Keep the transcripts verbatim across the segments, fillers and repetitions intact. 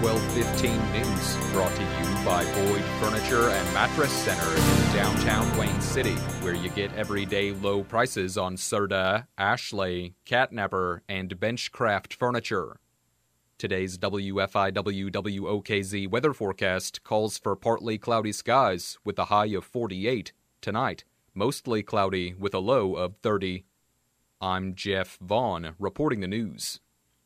twelve fifteen News, brought to you by Boyd Furniture and Mattress Center in downtown Wayne City, where you get everyday low prices on Serta, Ashley, Catnapper, and Benchcraft furniture. Today's W F I W W O K Z weather forecast calls for partly cloudy skies with a high of forty-eight. Tonight, mostly cloudy with a low of thirty. I'm Jeff Vaughn, reporting the news.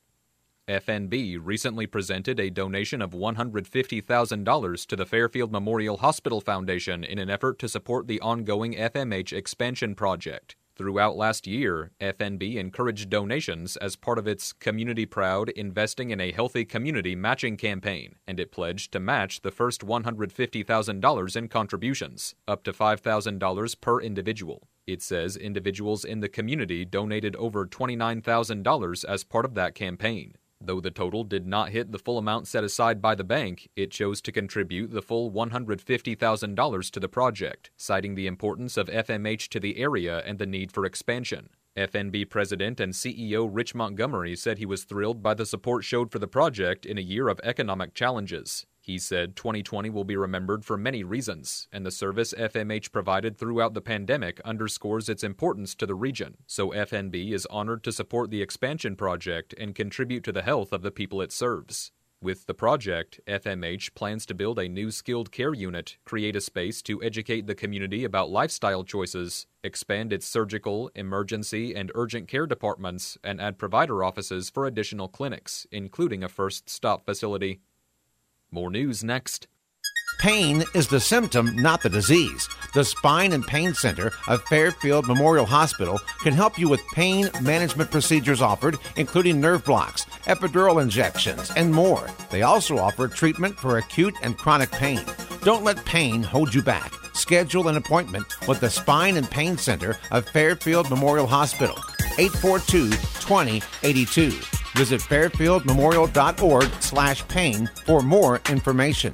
F N B recently presented a donation of one hundred fifty thousand dollars to the Fairfield Memorial Hospital Foundation in an effort to support the ongoing F M H expansion project. Throughout last year, F N B encouraged donations as part of its Community Proud Investing in a Healthy Community matching campaign, and it pledged to match the first one hundred fifty thousand dollars in contributions, up to five thousand dollars per individual. It says individuals in the community donated over twenty-nine thousand dollars as part of that campaign. Though the total did not hit the full amount set aside by the bank, it chose to contribute the full one hundred fifty thousand dollars to the project, citing the importance of F M H to the area and the need for expansion. F N B President and C E O Rich Montgomery said he was thrilled by the support showed for the project in a year of economic challenges. He said twenty twenty will be remembered for many reasons, and the service F M H provided throughout the pandemic underscores its importance to the region, so F N B is honored to support the expansion project and contribute to the health of the people it serves. With the project, F M H plans to build a new skilled care unit, create a space to educate the community about lifestyle choices, expand its surgical, emergency, and urgent care departments, and add provider offices for additional clinics, including a first stop facility. More news next. Pain is the symptom, not the disease. The Spine and Pain Center of Fairfield Memorial Hospital can help you with pain management procedures offered, including nerve blocks, epidural injections, and more. They also offer treatment for acute and chronic pain. Don't let pain hold you back. Schedule an appointment with the Spine and Pain Center of Fairfield Memorial Hospital, eight four two, two zero eight two. Visit fairfieldmemorial.org slash pain for more information.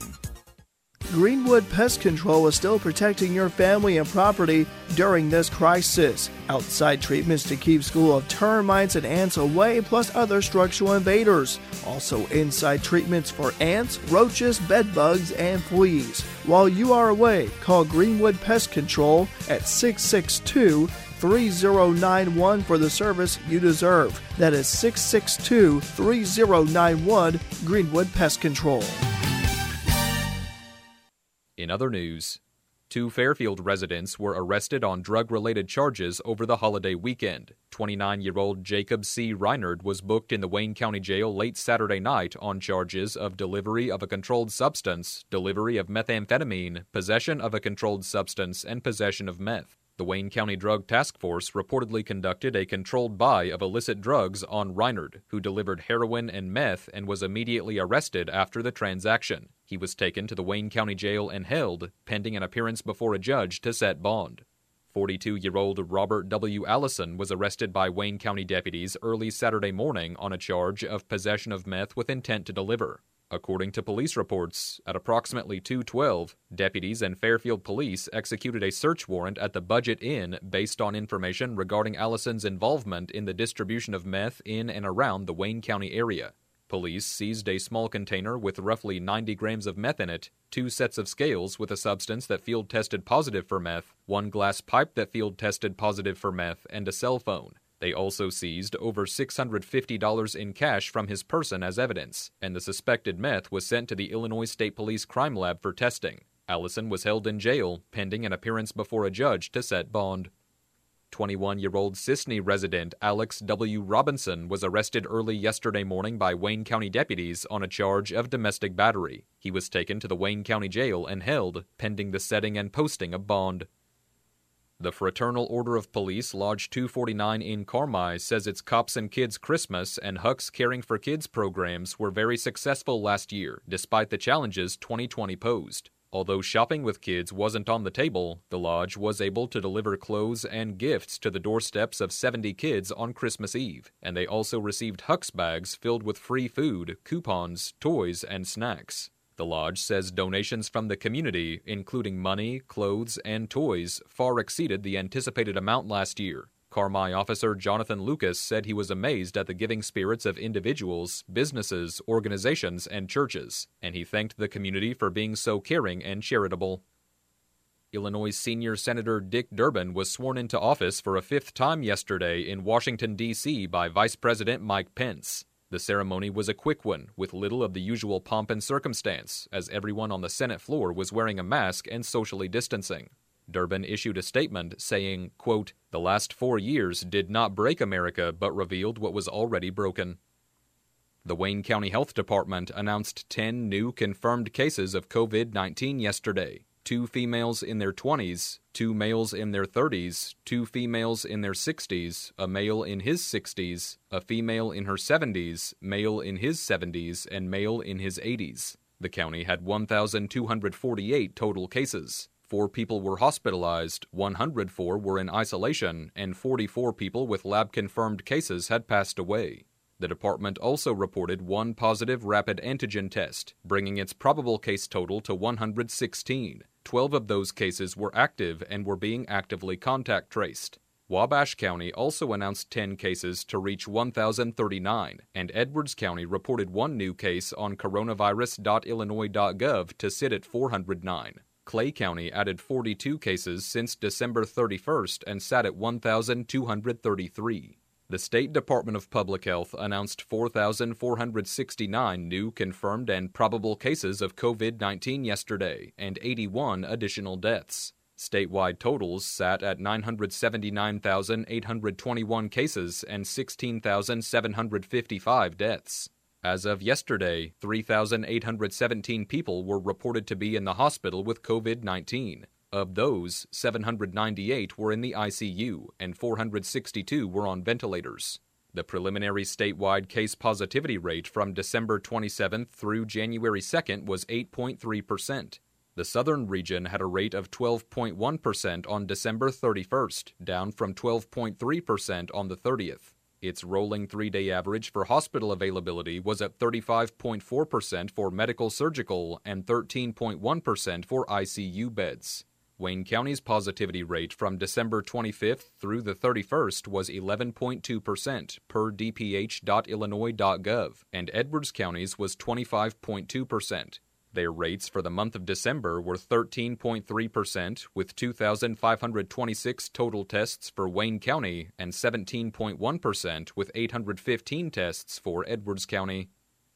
Greenwood Pest Control is still protecting your family and property during this crisis. Outside treatments to keep school of termites and ants away, plus other structural invaders. Also inside treatments for ants, roaches, bed bugs, and fleas. While you are away, call Greenwood Pest Control at six six two, three zero nine one for the service you deserve. That is six six two, three zero nine one, Greenwood Pest Control. In other news, two Fairfield residents were arrested on drug-related charges over the holiday weekend. twenty-nine-year-old Jacob C. Reinard was booked in the Wayne County Jail late Saturday night on charges of delivery of a controlled substance, delivery of methamphetamine, possession of a controlled substance, and possession of meth. The Wayne County Drug Task Force reportedly conducted a controlled buy of illicit drugs on Reinard, who delivered heroin and meth and was immediately arrested after the transaction. He was taken to the Wayne County Jail and held, pending an appearance before a judge to set bond. forty-two-year-old Robert W. Allison was arrested by Wayne County deputies early Saturday morning on a charge of possession of meth with intent to deliver. According to police reports, at approximately two twelve, deputies and Fairfield police executed a search warrant at the Budget Inn based on information regarding Allison's involvement in the distribution of meth in and around the Wayne County area. Police seized a small container with roughly ninety grams of meth in it, two sets of scales with a substance that field tested positive for meth, one glass pipe that field tested positive for meth, and a cell phone. They also seized over six hundred fifty dollars in cash from his person as evidence, and the suspected meth was sent to the Illinois State Police Crime Lab for testing. Allison was held in jail, pending an appearance before a judge to set bond. twenty-one-year-old Sisney resident Alex W. Robinson was arrested early yesterday morning by Wayne County deputies on a charge of domestic battery. He was taken to the Wayne County Jail and held, pending the setting and posting of bond. The Fraternal Order of Police Lodge two forty-nine in Carmi says its Cops and Kids Christmas and Huck's Caring for Kids programs were very successful last year, despite the challenges twenty twenty posed. Although shopping with kids wasn't on the table, the lodge was able to deliver clothes and gifts to the doorsteps of seventy kids on Christmas Eve, and they also received Huck's bags filled with free food, coupons, toys, and snacks. The lodge says donations from the community, including money, clothes, and toys, far exceeded the anticipated amount last year. Carmi officer Jonathan Lucas said he was amazed at the giving spirits of individuals, businesses, organizations, and churches, and he thanked the community for being so caring and charitable. Illinois senior Senator Dick Durbin was sworn into office for a fifth time yesterday in Washington, D C by Vice President Mike Pence. The ceremony was a quick one, with little of the usual pomp and circumstance, as everyone on the Senate floor was wearing a mask and socially distancing. Durbin issued a statement saying, quote, "The last four years did not break America, but revealed what was already broken." The Wayne County Health Department announced ten new confirmed cases of COVID nineteen yesterday. Two females in their twenties, two males in their thirties, two females in their sixties, a male in his sixties, a female in her seventies, male in his seventies, and male in his eighties. The county had one thousand two hundred forty-eight total cases. Four people were hospitalized, one hundred four were in isolation, and forty-four people with lab-confirmed cases had passed away. The department also reported one positive rapid antigen test, bringing its probable case total to one hundred sixteen. Twelve of those cases were active and were being actively contact traced. Wabash County also announced ten cases to reach one thousand thirty-nine, and Edwards County reported one new case on coronavirus dot illinois dot gov to sit at four hundred nine. Clay County added forty-two cases since December thirty-first and sat at one thousand two hundred thirty-three. The State Department of Public Health announced four thousand four hundred sixty-nine new confirmed and probable cases of COVID nineteen yesterday, and eighty-one additional deaths. Statewide totals sat at nine hundred seventy-nine thousand eight hundred twenty-one cases and sixteen thousand seven hundred fifty-five deaths. As of yesterday, three thousand eight hundred seventeen people were reported to be in the hospital with COVID nineteen. Of those, seven hundred ninety-eight were in the I C U and four hundred sixty-two were on ventilators. The preliminary statewide case positivity rate from December twenty-seventh through January second was eight point three percent. The southern region had a rate of twelve point one percent on December thirty-first, down from twelve point three percent on the thirtieth. Its rolling three-day average for hospital availability was at thirty-five point four percent for medical surgical and thirteen point one percent for I C U beds. Wayne County's positivity rate from December twenty-fifth through the thirty-first was eleven point two percent per d p h dot illinois dot gov, and Edwards County's was twenty-five point two percent. Their rates for the month of December were thirteen point three percent, with two thousand five hundred twenty-six total tests for Wayne County, and seventeen point one percent, with eight hundred fifteen tests for Edwards County.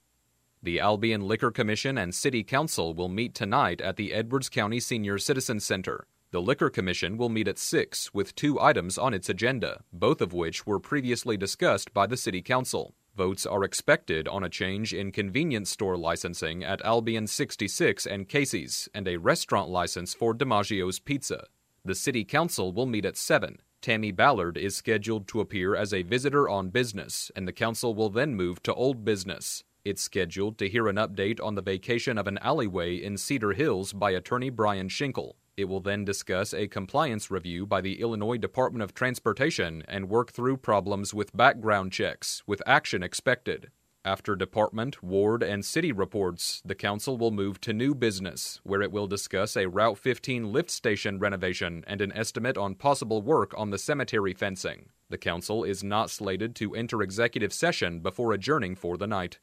The Albion Liquor Commission and City Council will meet tonight at the Edwards County Senior Citizen Center. The Liquor Commission will meet at six with two items on its agenda, both of which were previously discussed by the City Council. Votes are expected on a change in convenience store licensing at Albion sixty-six and Casey's, and a restaurant license for DiMaggio's Pizza. The City Council will meet at seven. Tammy Ballard is scheduled to appear as a visitor on business, and the council will then move to old business. It's scheduled to hear an update on the vacation of an alleyway in Cedar Hills by attorney Brian Schinkel. It will then discuss a compliance review by the Illinois Department of Transportation and work through problems with background checks, with action expected. After department, ward, and city reports, the council will move to new business, where it will discuss a Route fifteen lift station renovation and an estimate on possible work on the cemetery fencing. The council is not slated to enter executive session before adjourning for the night.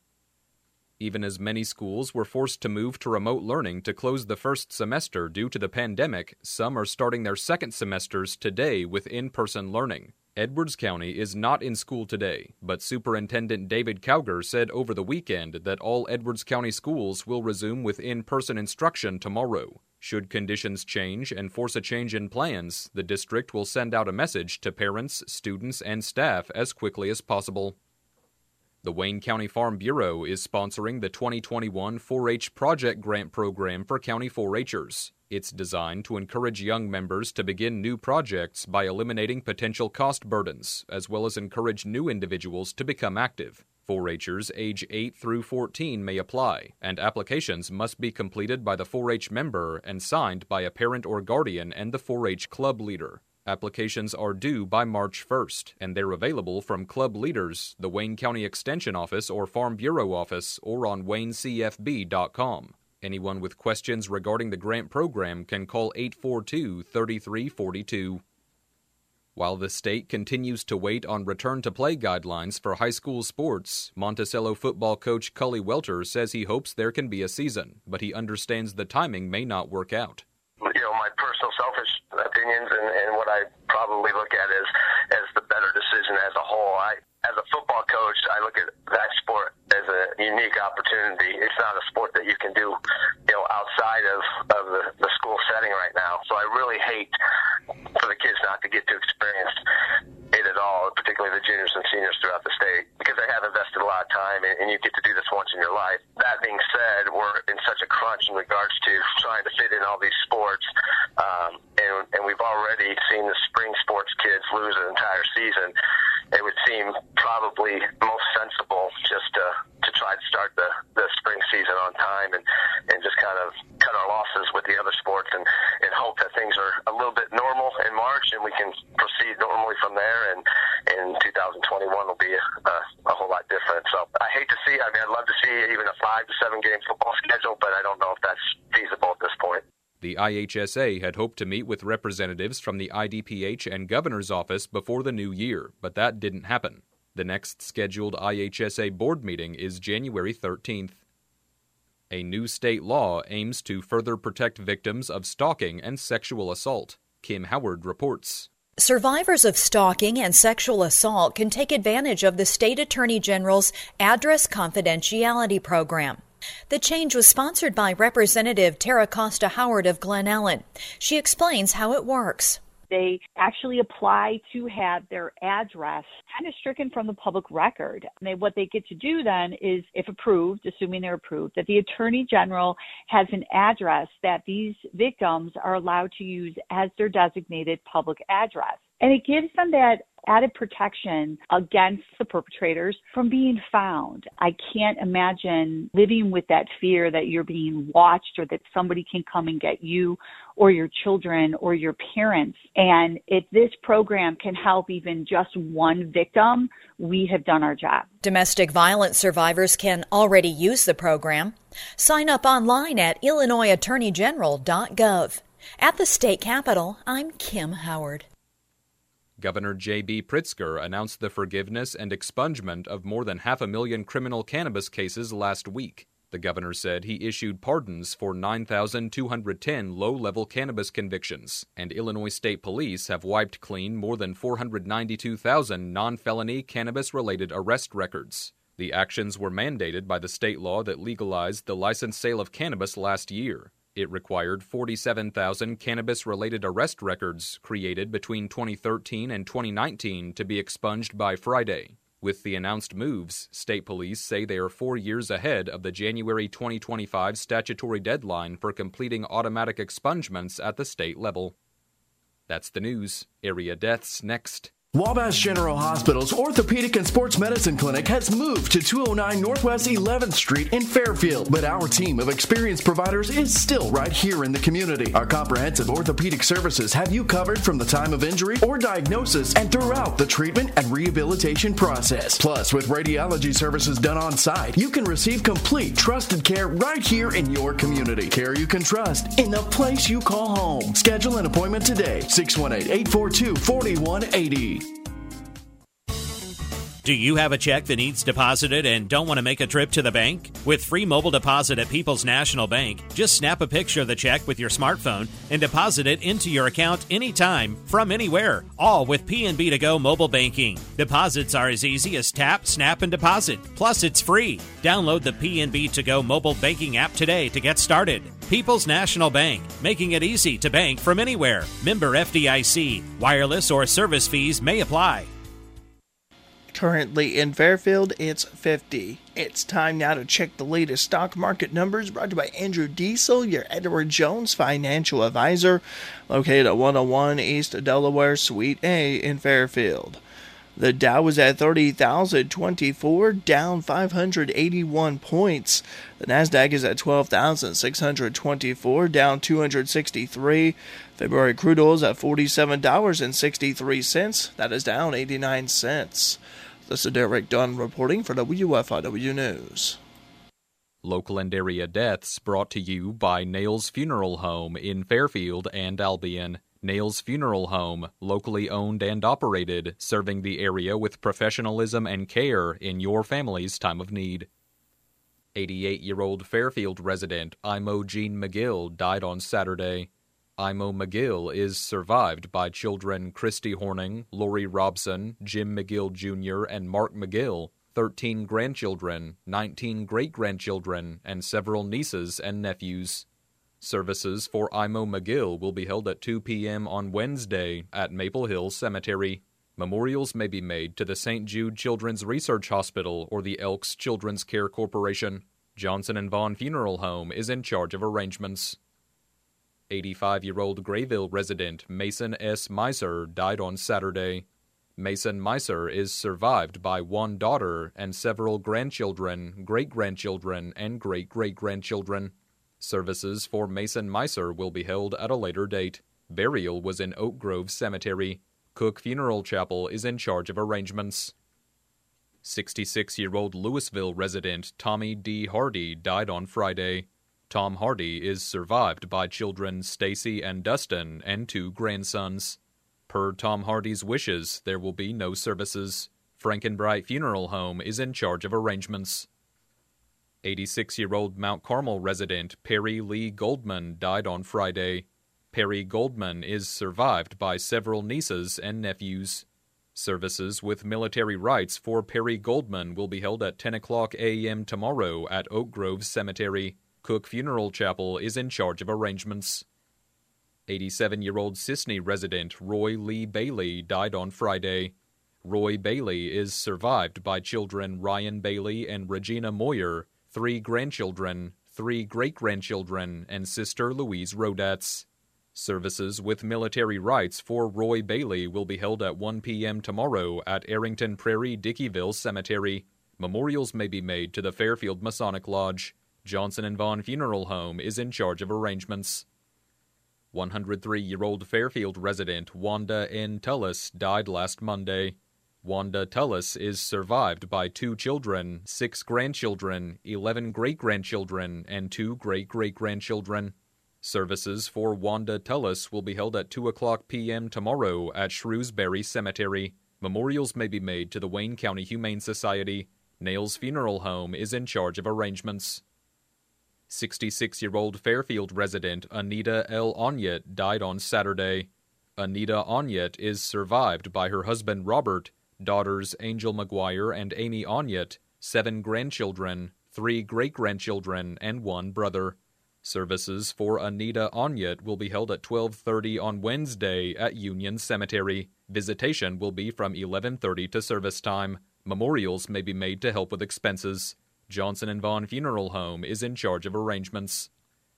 Even as many schools were forced to move to remote learning to close the first semester due to the pandemic, some are starting their second semesters today with in-person learning. Edwards County is not in school today, but Superintendent David Cowger said over the weekend that all Edwards County schools will resume with in-person instruction tomorrow. Should conditions change and force a change in plans, the district will send out a message to parents, students, and staff as quickly as possible. The Wayne County Farm Bureau is sponsoring the twenty twenty-one four H Project Grant Program for County four H'ers. It's designed to encourage young members to begin new projects by eliminating potential cost burdens, as well as encourage new individuals to become active. four H'ers age eight through fourteen may apply, and applications must be completed by the four H member and signed by a parent or guardian and the four H club leader. Applications are due by March first, and they're available from club leaders, the Wayne County Extension Office or Farm Bureau office, or on wayne c f b dot com. Anyone with questions regarding the grant program can call eight four two, three three four two. While the state continues to wait on return-to-play guidelines for high school sports, Monticello football coach Cully Welter says he hopes there can be a season, but he understands the timing may not work out. You know, my personal selfish opinions and, and what I probably look at as, as the better decision as a whole. I, as a football coach, I look at that sport as a unique opportunity. It's not a sport that you can do, you know, outside of, of the, the school setting right now. So I really hate for the kids not to get to experience it at all, particularly the juniors and seniors throughout the state, because they have invested a lot of time, and, and you get to do this once in your life. That being said, we're in such a crunch in regards to trying to fit in all these sports, um, and, and we've already seen the spring sports kids lose an entire season. It would seem probably most sensible just to, to try to start the, the spring season on time and, and just kind of cut our losses with the other sports and, and hope that things are a little bit normal in March and we can proceed normally from there, and in two thousand twenty-one will be a, a whole lot different. So I hate to see, I mean, I'd love to see even a five to seven game football schedule, but I don't know if that's feasible at this point. The I H S A had hoped to meet with representatives from the I D P H and governor's office before the new year, but that didn't happen. The next scheduled I H S A board meeting is January thirteenth. A new state law aims to further protect victims of stalking and sexual assault. Kim Howard reports. Survivors of stalking and sexual assault can take advantage of the State Attorney General's Address Confidentiality Program. The change was sponsored by Representative Tara Costa Howard of Glen Ellen. She explains how it works. They actually apply to have their address kind of stricken from the public record. And they, what they get to do then is, if approved, assuming they're approved, that the Attorney General has an address that these victims are allowed to use as their designated public address. And it gives them that added protection against the perpetrators from being found. I can't imagine living with that fear that you're being watched or that somebody can come and get you or your children or your parents. And if this program can help even just one victim, we have done our job. Domestic violence survivors can already use the program. Sign up online at illinois attorney general dot gov. At the state capitol, I'm Kim Howard. Governor J B. Pritzker announced the forgiveness and expungement of more than half a million criminal cannabis cases last week. The governor said he issued pardons for nine thousand two hundred ten low-level cannabis convictions, and Illinois State Police have wiped clean more than four hundred ninety-two thousand non-felony cannabis-related arrest records. The actions were mandated by the state law that legalized the licensed sale of cannabis last year. It required forty-seven thousand cannabis-related arrest records created between twenty thirteen and twenty nineteen to be expunged by Friday. With the announced moves, state police say they are four years ahead of the January twenty twenty-five statutory deadline for completing automatic expungements at the state level. That's the news. Area deaths next. Wabash General Hospital's Orthopedic and Sports Medicine Clinic has moved to two oh nine Northwest eleventh Street in Fairfield, but our team of experienced providers is still right here in the community. Our comprehensive orthopedic services have you covered from the time of injury or diagnosis and throughout the treatment and rehabilitation process. Plus, with radiology services done on site, you can receive complete, trusted care right here in your community. Care you can trust in the place you call home. Schedule an appointment today, six one eight, eight four two, four one eight zero. Do you have a check that needs deposited and don't want to make a trip to the bank? With free mobile deposit at People's National Bank, just snap a picture of the check with your smartphone and deposit it into your account anytime, from anywhere, all with P N B To Go mobile banking. Deposits are as easy as tap, snap, and deposit. Plus, it's free. Download the P N B To Go mobile banking app today to get started. People's National Bank, making it easy to bank from anywhere. Member F D I C. Wireless or service fees may apply. Currently in Fairfield, it's fifty. It's time now to check the latest stock market numbers, brought to you by Andrew Diesel, your Edward Jones financial advisor, located at one oh one East Delaware, Suite A in Fairfield. The Dow was at thirty thousand twenty-four, down five hundred eighty-one points. The Nasdaq is at twelve thousand six hundred twenty-four, down two hundred sixty-three. February crude oil is at forty-seven dollars and sixty-three cents. That is down eighty-nine cents. This is Derek Dunn reporting for W F I W News. Local and area deaths brought to you by Nails Funeral Home in Fairfield and Albion. Nails Funeral Home, locally owned and operated, serving the area with professionalism and care in your family's time of need. eighty-eight-year-old Fairfield resident Imo Jean McGill died on Saturday. Imo McGill is survived by children Christy Horning, Lori Robson, Jim McGill Junior, and Mark McGill, thirteen grandchildren, nineteen great-grandchildren, and several nieces and nephews. Services for Imo McGill will be held at two p.m. on Wednesday at Maple Hill Cemetery. Memorials may be made to the Saint Jude Children's Research Hospital or the Elks Children's Care Corporation. Johnson and Vaughn Funeral Home is in charge of arrangements. eighty-five-year-old Grayville resident Mason S. Meiser died on Saturday. Mason Meiser is survived by one daughter and several grandchildren, great-grandchildren, and great-great-grandchildren. Services for Mason Meiser will be held at a later date. Burial was in Oak Grove Cemetery. Cook Funeral Chapel is in charge of arrangements. sixty-six-year-old Louisville resident Tommy D. Hardy died on Friday. Tom Hardy is survived by children Stacy and Dustin and two grandsons. Per Tom Hardy's wishes, there will be no services. Frankenbright Funeral Home is in charge of arrangements. eighty-six-year-old Mount Carmel resident Perry Lee Goldman died on Friday. Perry Goldman is survived by several nieces and nephews. Services with military rites for Perry Goldman will be held at ten o'clock a.m. tomorrow at Oak Grove Cemetery. Cook Funeral Chapel is in charge of arrangements. eighty-seven-year-old Sisney resident Roy Lee Bailey died on Friday. Roy Bailey is survived by children Ryan Bailey and Regina Moyer, three grandchildren, three great-grandchildren, and sister Louise Rodetz. Services with military rites for Roy Bailey will be held at one p.m. tomorrow at Arrington Prairie Dickeyville Cemetery. Memorials may be made to the Fairfield Masonic Lodge. Johnson and Vaughn Funeral Home is in charge of arrangements. one hundred three-year-old Fairfield resident Wanda N. Tullis died last Monday. Wanda Tullis is survived by two children, six grandchildren, eleven great-grandchildren, and two great-great-grandchildren. Services for Wanda Tullis will be held at two o'clock p.m. tomorrow at Shrewsbury Cemetery. Memorials may be made to the Wayne County Humane Society. Nails Funeral Home is in charge of arrangements. sixty-six-year-old Fairfield resident Anita L. Onyet died on Saturday. Anita Onyet is survived by her husband Robert, daughters Angel McGuire and Amy Onyet, seven grandchildren, three great-grandchildren, and one brother. Services for Anita Onyet will be held at twelve thirty on Wednesday at Union Cemetery. Visitation will be from eleven thirty to service time. Memorials may be made to help with expenses. Johnson and Vaughn Funeral Home is in charge of arrangements.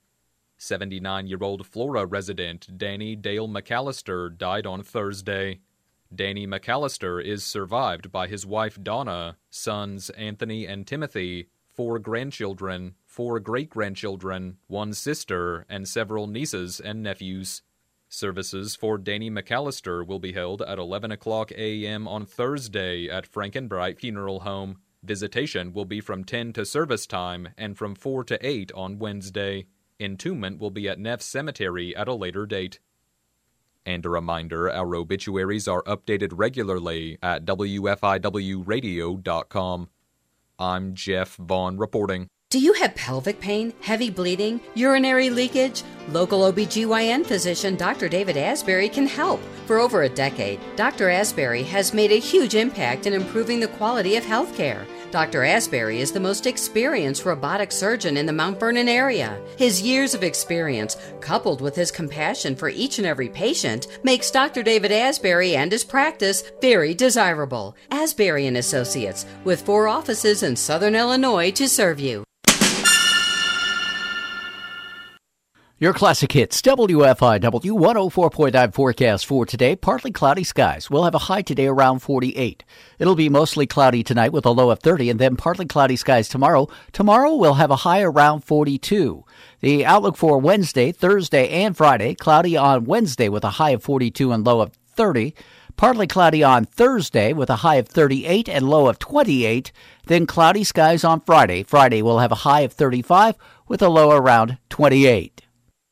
seventy-nine-year-old Flora resident Danny Dale McAllister died on Thursday. Danny McAllister is survived by his wife Donna, sons Anthony and Timothy, four grandchildren, four great-grandchildren, one sister, and several nieces and nephews. Services for Danny McAllister will be held at eleven o'clock a.m. on Thursday at Frankenbright Funeral Home. Visitation will be from ten to service time and from four to eight on Wednesday. Entombment will be at Neff Cemetery at a later date. And a reminder, our obituaries are updated regularly at W F I W radio dot com. I'm Jeff Vaughn reporting. Do you have pelvic pain, heavy bleeding, urinary leakage? Local O B G Y N physician Doctor David Asbury can help. For over a decade, Doctor Asbury has made a huge impact in improving the quality of health care. Doctor Asbury is the most experienced robotic surgeon in the Mount Vernon area. His years of experience, coupled with his compassion for each and every patient, makes Doctor David Asbury and his practice very desirable. Asbury and Associates, with four offices in Southern Illinois to serve you. Your classic hits, W F I W one oh four point nine forecast for today. Partly cloudy skies. We'll have a high today around forty-eight. It'll be mostly cloudy tonight with a low of thirty, and then partly cloudy skies tomorrow. Tomorrow we'll have a high around forty-two. The outlook for Wednesday, Thursday, and Friday, cloudy on Wednesday with a high of forty-two and low of thirty. Partly cloudy on Thursday with a high of thirty-eight and low of twenty-eight. Then cloudy skies on Friday. Friday we'll have a high of thirty-five with a low around twenty-eight.